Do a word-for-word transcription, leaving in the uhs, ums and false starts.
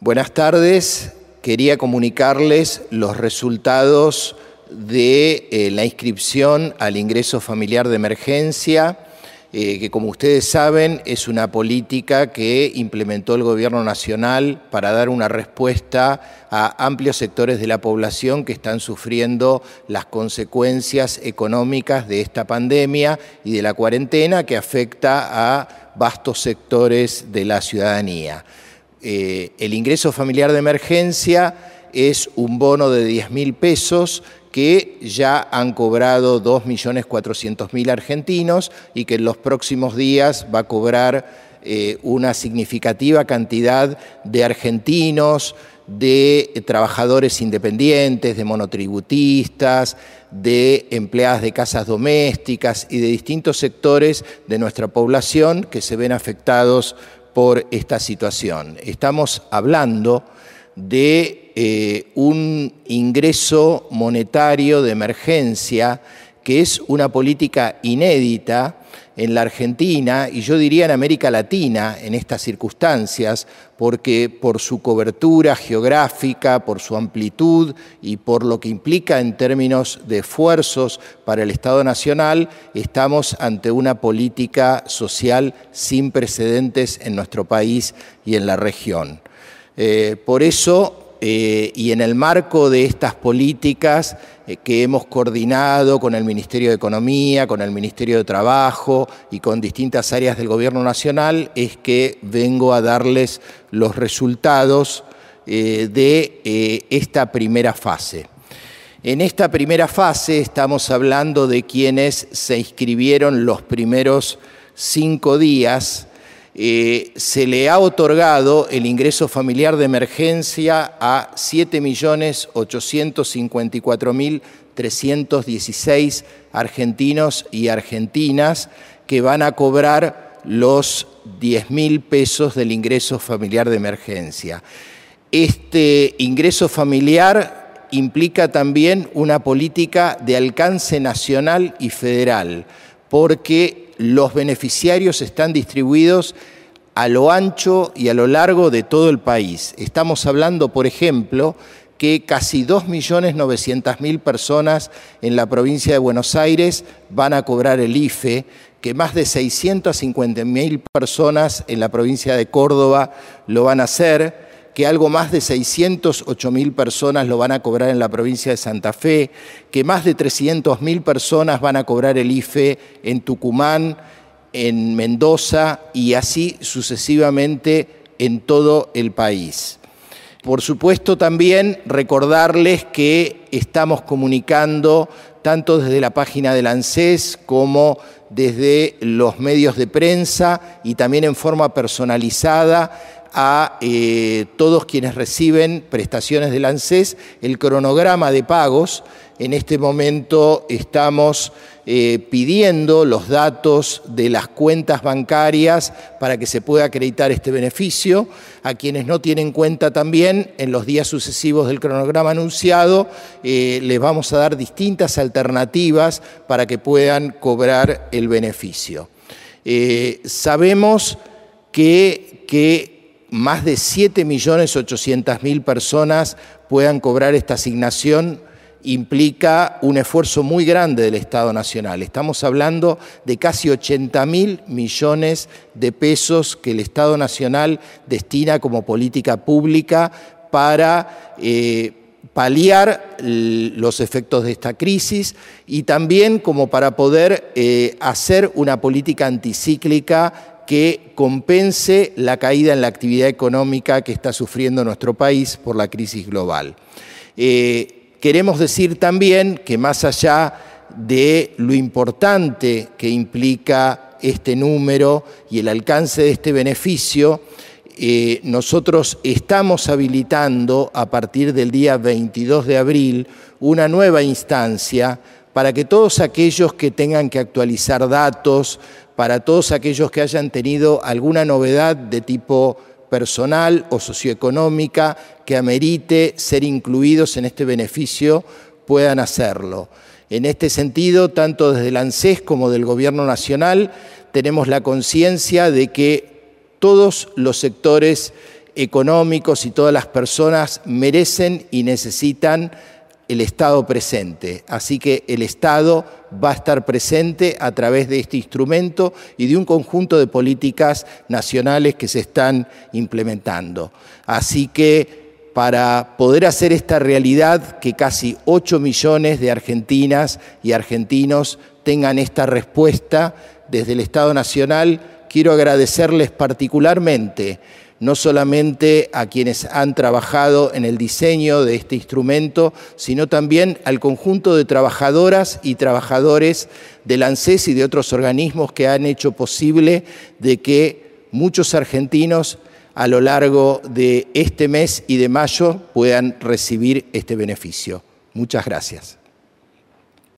Buenas tardes. Quería comunicarles los resultados de eh, la inscripción al ingreso familiar de emergencia, eh, que como ustedes saben es una política que implementó el Gobierno Nacional para dar una respuesta a amplios sectores de la población que están sufriendo las consecuencias económicas de esta pandemia y de la cuarentena que afecta a vastos sectores de la ciudadanía. Eh, el ingreso familiar de emergencia es un bono de diez mil pesos que ya han cobrado dos millones cuatrocientos mil argentinos y que en los próximos días va a cobrar eh, una significativa cantidad de argentinos, de trabajadores independientes, de monotributistas, de empleadas de casas domésticas y de distintos sectores de nuestra población que se ven afectados por esta situación. Estamos hablando de eh, un ingreso monetario de emergencia que es una política inédita en la Argentina y yo diría en América Latina en estas circunstancias, porque por su cobertura geográfica, por su amplitud y por lo que implica en términos de esfuerzos para el Estado Nacional, estamos ante una política social sin precedentes en nuestro país y en la región. Eh, por eso, Eh, y en el marco de estas políticas eh, que hemos coordinado con el Ministerio de Economía, con el Ministerio de Trabajo y con distintas áreas del Gobierno Nacional, es que vengo a darles los resultados eh, de eh, esta primera fase. En esta primera fase estamos hablando de quienes se inscribieron los primeros cinco días. Eh, se le ha otorgado el ingreso familiar de emergencia a siete millones ochocientos cincuenta y cuatro mil trescientos dieciséis argentinos y argentinas que van a cobrar los diez mil pesos del ingreso familiar de emergencia. Este ingreso familiar implica también una política de alcance nacional y federal, porque los beneficiarios están distribuidos a lo ancho y a lo largo de todo el país. Estamos hablando, por ejemplo, que casi dos millones novecientas mil personas en la provincia de Buenos Aires van a cobrar el I F E, que más de seiscientas cincuenta mil personas en la provincia de Córdoba lo van a hacer, que algo más de seiscientas ocho mil personas lo van a cobrar en la provincia de Santa Fe, que más de trescientas mil personas van a cobrar el I F E en Tucumán, en Mendoza y así sucesivamente en todo el país. Por supuesto también recordarles que estamos comunicando tanto desde la página del ANSES como desde los medios de prensa y también en forma personalizada a eh, todos quienes reciben prestaciones del ANSES el cronograma de pagos. En este momento estamos eh, pidiendo los datos de las cuentas bancarias para que se pueda acreditar este beneficio. A quienes no tienen cuenta también, en los días sucesivos del cronograma anunciado, eh, les vamos a dar distintas alternativas para que puedan cobrar el beneficio. Eh, sabemos que, que más de siete millones ochocientas mil personas puedan cobrar esta asignación implica un esfuerzo muy grande del Estado Nacional. Estamos hablando de casi ochenta mil millones de pesos que el Estado Nacional destina como política pública para eh, paliar los efectos de esta crisis y también como para poder eh, hacer una política anticíclica que compense la caída en la actividad económica que está sufriendo nuestro país por la crisis global. Eh, queremos decir también que más allá de lo importante que implica este número y el alcance de este beneficio, eh, nosotros estamos habilitando a partir del día veintidós de abril una nueva instancia para que todos aquellos que tengan que actualizar datos, para todos aquellos que hayan tenido alguna novedad de tipo personal o socioeconómica que amerite ser incluidos en este beneficio, puedan hacerlo. En este sentido, tanto desde el ANSES como del Gobierno Nacional, tenemos la conciencia de que todos los sectores económicos y todas las personas merecen y necesitan el Estado presente. Así que el Estado va a estar presente a través de este instrumento y de un conjunto de políticas nacionales que se están implementando. Así que para poder hacer esta realidad, que casi ocho millones de argentinas y argentinos tengan esta respuesta desde el Estado Nacional, quiero agradecerles particularmente, no solamente a quienes han trabajado en el diseño de este instrumento, sino también al conjunto de trabajadoras y trabajadores del ANSES y de otros organismos que han hecho posible de que muchos argentinos a lo largo de este mes y de mayo puedan recibir este beneficio. Muchas gracias.